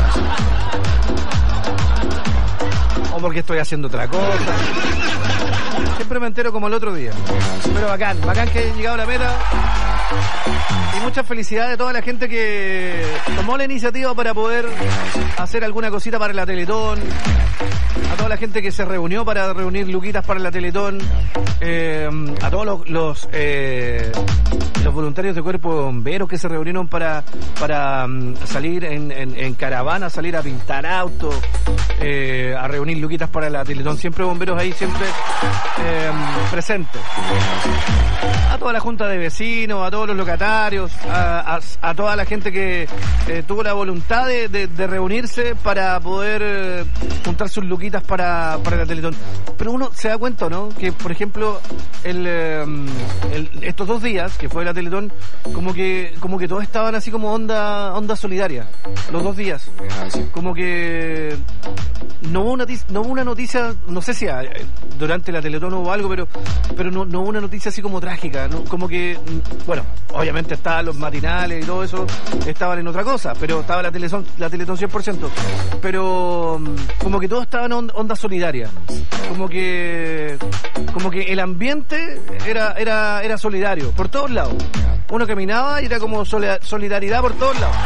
Speaker 9: O porque estoy haciendo otra cosa. Siempre me entero como el otro día. Pero bacán, bacán que haya llegado a la meta. Y mucha felicidad de toda la gente que tomó la iniciativa para poder hacer alguna cosita para la Teletón. A toda la gente que se reunió para reunir luquitas para la Teletón. Eh, a todos los los, eh, los voluntarios de Cuerpo de Bomberos que se reunieron para para um, salir en, en, en caravana, salir a pintar autos, eh, a reunir luquitas para la Teletón. Siempre bomberos ahí, siempre eh, presentes. A toda la junta de vecinos, a todos los locatarios, a, a, a toda la gente que eh, tuvo la voluntad de, de, de reunirse para poder eh, juntar sus luquitas para, para la Teletón. Pero uno se da cuenta, ¿no? Que, por ejemplo, el, eh, el, estos dos días que fue la Teletón, como que como que todos estaban así como onda onda solidaria. Los dos días. Como que no hubo una, no hubo una noticia, no sé si durante la Teletón hubo algo, pero pero no, no hubo una noticia así como trágica, ¿no? Como que, bueno, obviamente estaban los matinales y todo eso, estaban en otra cosa, pero estaba la Teletón, la Teletón cien por ciento, pero como que todos estaban en onda solidaria, como que como que el ambiente era era era solidario por todos lados. Uno caminaba y era como solidaridad por todos lados.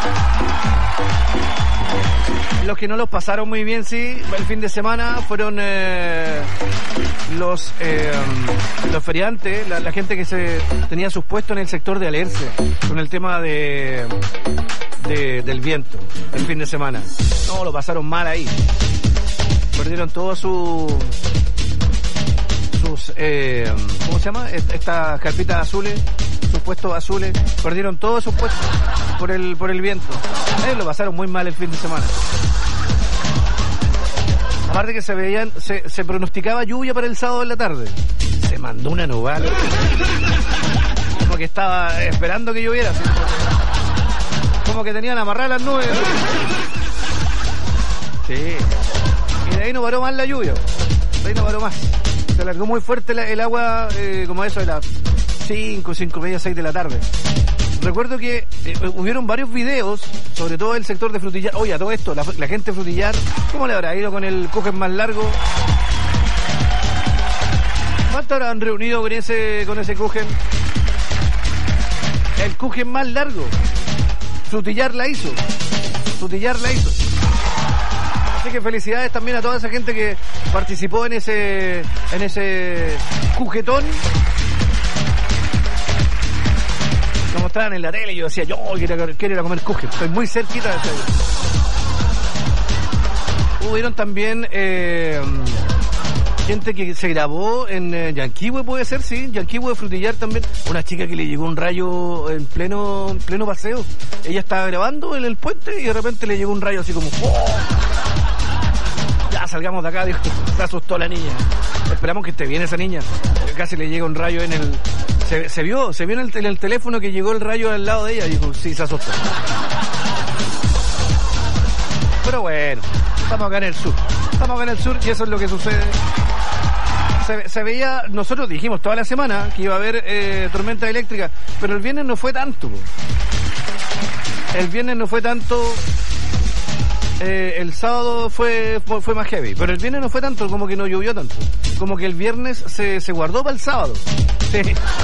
Speaker 9: Los que no los pasaron muy bien, sí, el fin de semana fueron eh, los eh, los feriantes, la, la gente que se tenía sus puestos en el sector de Alerce, con el tema de, de del viento, el fin de semana. No, lo pasaron mal ahí. Perdieron todos su, sus, eh, ¿cómo se llama? Estas carpitas azules, sus puestos azules, perdieron todos sus puestos por el por el viento. Eh, lo pasaron muy mal el fin de semana. Aparte que se veían, se, se pronosticaba lluvia para el sábado en la tarde. Se mandó una nubal. Como que estaba esperando que lloviera. ¿Sí? Como que tenían amarradas las nubes. Sí. Y de ahí no paró más la lluvia. De ahí no paró más. Se alargó muy fuerte la, el agua, eh, como eso de las cinco, cinco y media, seis de la tarde. Recuerdo que eh, hubieron varios videos, sobre todo el sector de Frutillar. Oye, a todo esto, la, la gente de Frutillar, ¿cómo le habrá ido con el Kuchen más largo? ¿Cuánto habrán reunido con ese con ese Kuchen? El Kuchen más largo. Frutillar la hizo. Frutillar la hizo. Así que felicidades también a toda esa gente que participó en ese en ese cujetón. Lo mostraban en la tele y yo decía, yo quiero, quiero ir a comer kuchen. Estoy muy cerquita de eso. Hubieron también eh, gente que se grabó en eh, Yanquihue, puede ser, sí, Yanquihue, Frutillar también. Una chica que le llegó un rayo en pleno en pleno paseo. Ella estaba grabando en el puente y de repente le llegó un rayo así como... ¡Oh! Ya salgamos de acá, dijo. Se asustó la niña. Esperamos que esté bien esa niña. Casi le llega un rayo en el... Se, se vio, se vio en el, en el teléfono que llegó el rayo al lado de ella y dijo, sí, se asustó. Pero bueno, estamos acá en el sur. Estamos acá en el sur y eso es lo que sucede. Se, se veía, nosotros dijimos toda la semana que iba a haber eh, tormenta eléctrica, pero el viernes no fue tanto. El viernes no fue tanto... Eh, el sábado fue, fue fue más heavy, pero el viernes no fue tanto, como que no llovió tanto. Como que el viernes se, se guardó para el sábado. Sí.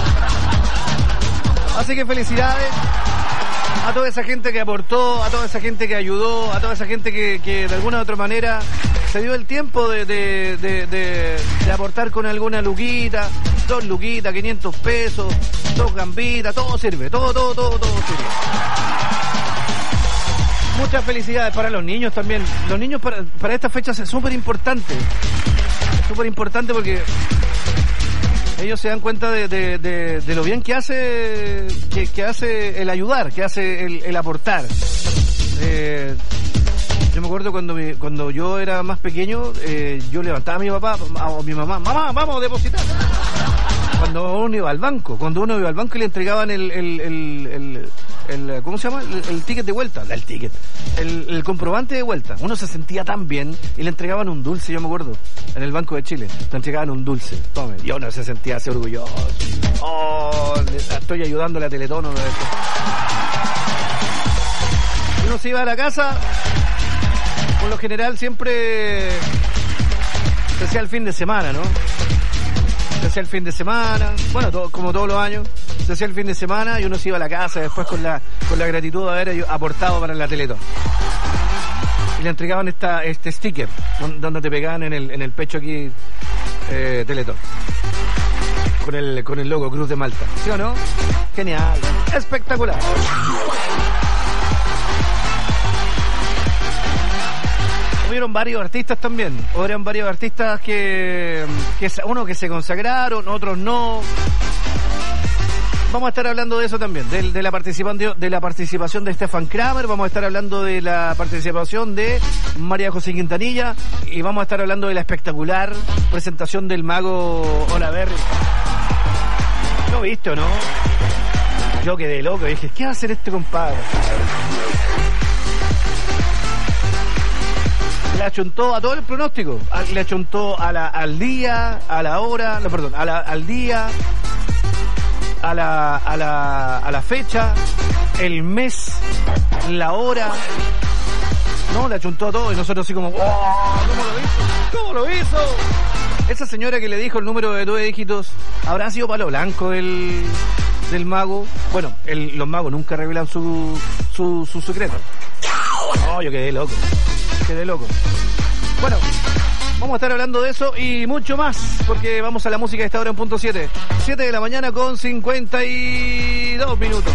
Speaker 9: Así que felicidades a toda esa gente que aportó, a toda esa gente que ayudó, a toda esa gente que, que de alguna u otra manera se dio el tiempo de, de, de, de, de aportar con alguna luquita, dos luquitas, quinientos pesos, dos gambitas, todo sirve, todo, todo, todo, todo sirve. Muchas felicidades para los niños también. Los niños para, para estas fechas es súper importante. Es súper importante porque ellos se dan cuenta de, de, de, de lo bien que hace que, que hace el ayudar, que hace el, el aportar. Eh, yo me acuerdo cuando mi, cuando yo era más pequeño, eh, yo levantaba a mi papá o a mi mamá, mamá, vamos a depositar. Cuando uno iba al banco, cuando uno iba al banco y le entregaban el, el, el, el, el ¿cómo se llama? El, el ticket de vuelta, el ticket, el, el comprobante de vuelta. Uno se sentía tan bien y le entregaban un dulce, yo me acuerdo, en el Banco de Chile, le entregaban un dulce, tome, y uno se sentía así orgulloso. Oh, estoy ayudando a la Teletón. Uno se iba a la casa, por lo general siempre se hacía el fin de semana, ¿no? Se hacía el fin de semana, bueno, todo, como todos los años, se hacía el fin de semana y uno se iba a la casa después con la con la gratitud de haber aportado para la Teletón. Y le entregaban esta este sticker, donde te pegaban en el en el pecho aquí, eh, Teletón. Con el, con el logo Cruz de Malta, ¿sí o no? Genial, espectacular. Hubieron varios artistas también, hubieron varios artistas que, que uno que se consagraron, otros no. Vamos a estar hablando de eso también, de, de la participación de, de la participación de Stefan Kramer, vamos a estar hablando de la participación de María José Quintanilla y vamos a estar hablando de la espectacular presentación del mago Olaverri. ¿Lo viste o no? Yo quedé loco, dije, ¿qué va a hacer este compadre? Le achuntó a todo el pronóstico, a, le achuntó a la, al día, a la hora, no, perdón, a la, al día, a la, a la, a la fecha, el mes, la hora, no, le achuntó a todo y nosotros así como, ¡oh! ¿Cómo lo hizo? ¿Cómo lo hizo? Esa señora que le dijo el número de nueve dígitos, ¿habrá sido palo blanco el, del mago? Bueno, el, los magos nunca revelan su, su, su secreto. Oh, yo quedé loco. Quedé loco. Bueno, vamos a estar hablando de eso y mucho más, porque vamos a la música de esta hora en punto siete. siete de la mañana con cincuenta y dos minutos.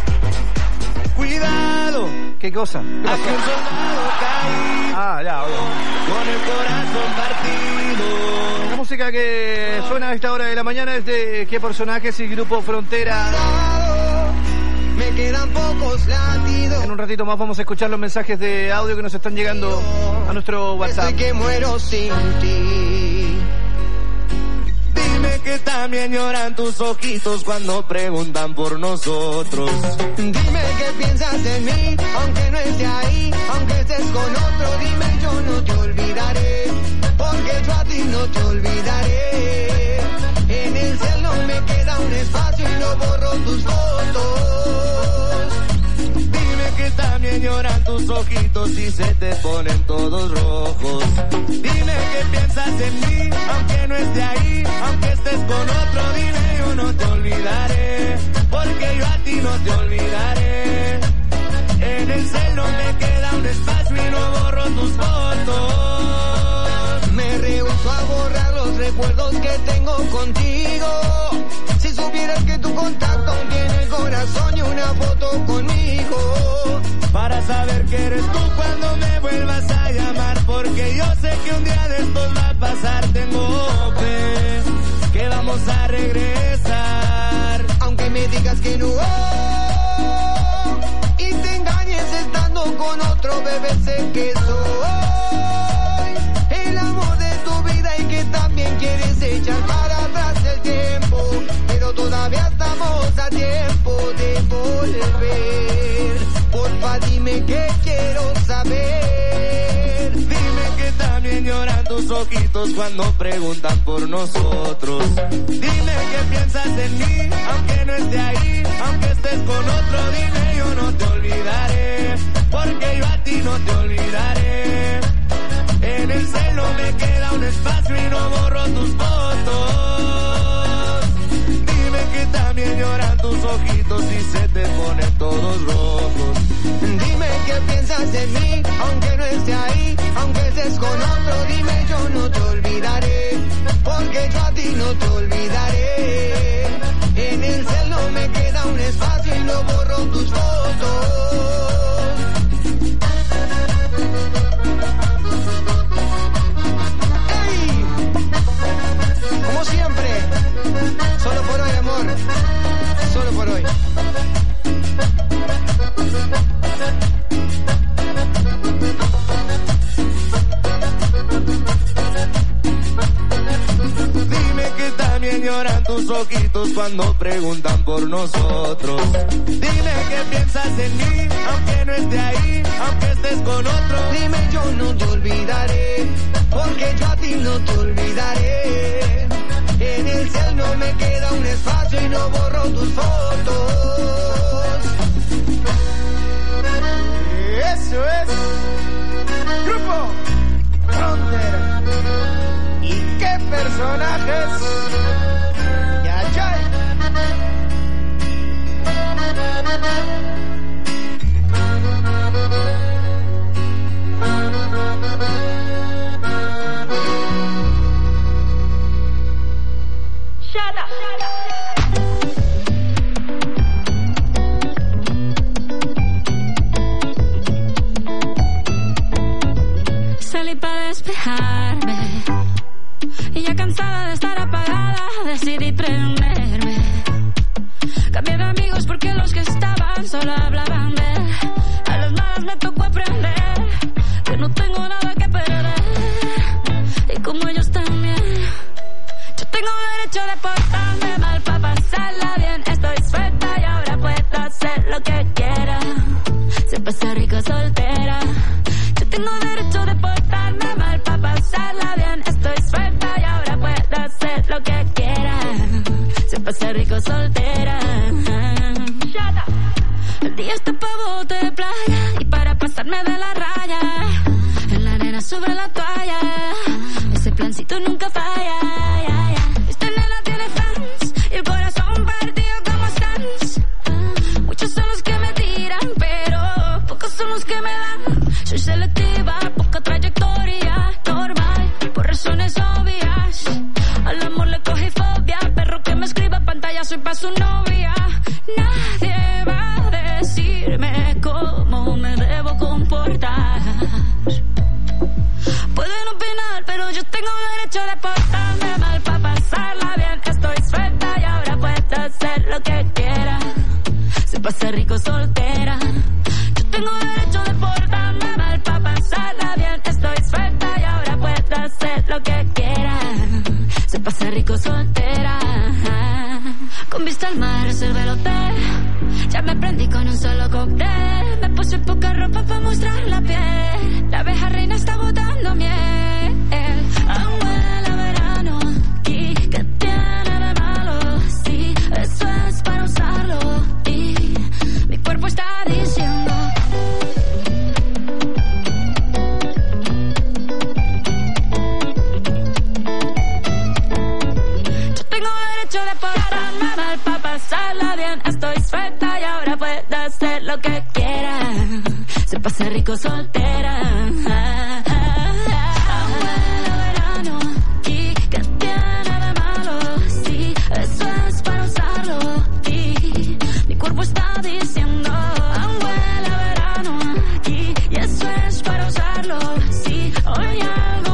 Speaker 17: Cuidado.
Speaker 9: ¿Qué cosa? ¿Qué pasó?
Speaker 17: Aquí un soldado caído.
Speaker 9: Ah, ya, obvio.
Speaker 17: Con el corazón partido.
Speaker 9: La música que suena a esta hora de la mañana es de ¿qué personajes y Grupo Frontera?
Speaker 17: Me quedan pocos latidos.
Speaker 9: En un ratito más vamos a escuchar los mensajes de audio que nos están llegando a nuestro WhatsApp.
Speaker 17: Estoy que muero sin ti. Dime que también lloran tus ojitos cuando preguntan por nosotros. Dime que piensas en mí, aunque no esté ahí, aunque estés con otro. Dime, yo no te olvidaré, porque yo a ti no te olvidaré. En el cielo me queda un espacio y no borro tus fotos. Que también lloran tus ojitos y se te ponen todos rojos. Dime que piensas en mí, aunque no esté ahí, aunque estés con otro. Dime, yo no te olvidaré, porque yo a ti no te olvidaré. En el cielo me queda un espacio y no borro tus fotos. Me rehúso a borrar los recuerdos que tengo contigo. Si supieras que tu contacto aún tiene el corazón y una foto conmigo, para saber que eres tú cuando me vuelvas a llamar, porque yo sé que un día de estos va a pasar. Tengo fe que vamos a regresar, aunque me digas que no, y te engañes estando con otro, bebé, sé que soy el amor de tu vida y que también quieres echar para atrás el tiempo, pero todavía estamos a tiempo de volver. Porfa, dime que quiero saber. Dime que también lloran tus ojitos cuando preguntan por nosotros. Dime que piensas en mí, aunque no esté ahí, aunque estés con otro. Dime, yo no te olvidaré, porque yo a ti no te olvidaré. En el cielo me queda un espacio y no borro tus fotos. Dime que también lloran tus ojitos y se te ponen todos rojos. Dime que piensas en mí, aunque no esté ahí, aunque estés con otro. Dime, yo no te olvidaré, porque yo a ti no te olvidaré. En el cielo me queda un espacio y no borro tus fotos. tus ojitos cuando preguntan por nosotros. Dime qué piensas en mí, aunque no esté ahí, aunque estés con otro. Dime, yo no te olvidaré, porque yo a ti no te olvidaré. En el cielo no me queda un espacio y no borro tus fotos. Eso es Grupo Frontera. ¿Y qué personajes? Ya, ya.
Speaker 2: Shut up, shut up.
Speaker 21: Salí para despejarme y ya cansada de estar apagada decidí prenderme. Cambié de amigos porque los que estaban solo hablaban de él. A las malas me tocó aprender que no tengo nada que perder, y como ellos también. Yo tengo derecho de portarme mal para pasarla bien. Estoy suelta y ahora puedo hacer lo que quiera. Se pasa rico soltera. Yo tengo derecho de portarme mal para pasarla bien. Estoy suelta y ahora puedo hacer lo que quiera. Se pasa rico soltera. El día está pa' bote de playa y para pasarme de la raya. En la arena sobre la toalla. Ese plancito nunca falla. Esta nena tiene fans y el corazón partido como stands. Muchos son los que me tiran, pero pocos son los que me dan. Soy selectiva, poca trayectoria, normal, por razones obvias. Al amor le cogí fobia, perro que me escriba pantalla, soy pa' su novia. Nadie va a decirme cómo me debo comportar. Pueden opinar, pero yo tengo derecho de portarme mal para pasarla bien. Estoy suelta y ahora puedo hacer lo que quiera. Se pasa rico soltera. Yo tengo derecho de portarme mal para pasarla bien. Estoy suelta y ahora puedo hacer lo que quiera. Se pasa rico soltera. Con vista al mar, reservé el hotel. Ya me prendí con un solo cóctel. Me puse poca ropa para mostrar la piel. La abeja reina está botando miel. Aún huele a verano. ¿Y qué tiene de malo? Sí, eso es para usarlo. Y mi cuerpo está diciendo. Yo tengo derecho de portarme mal para pasarla bien. Estoy suelta y ahora puedo hacer lo que quiera. Se pasa rico soltera. Aún huele a verano. ¿Y qué tiene de malo? Sí, eso es para usarlo. Y mi cuerpo está diciendo. Aún huele a verano. Y, y eso es para usarlo. Sí, hoy ya